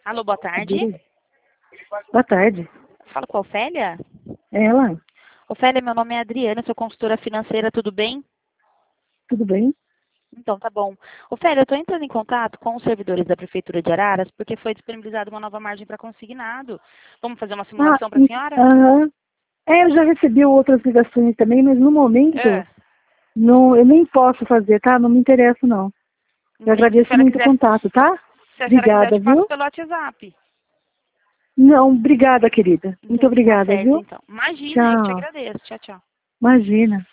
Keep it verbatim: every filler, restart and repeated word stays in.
Alô, boa tarde. Boa tarde. Fala com a Ofélia? É ela? Ofélia, meu nome é Adriana, sou consultora financeira, tudo bem? Tudo bem? Então, tá bom. Ofélia, eu estou entrando em contato com os servidores da Prefeitura de Araras porque foi disponibilizada uma nova margem para consignado. Vamos fazer uma Ah, simulação para a senhora? aham. É, eu já recebi outras ligações também, mas no momento É. não, eu nem posso fazer, tá? Não me interessa, não. Eu Entendi. Se a agradeço senhora muito o quiser, contato, tá? se a senhora quiser, eu Obrigada, te passo viu? pelo WhatsApp. Não, obrigada, querida. Muito Entendi, tá obrigada, certo, viu? então. Imagina, eu que te Tchau. agradeço. Tchau, tchau. Imagina.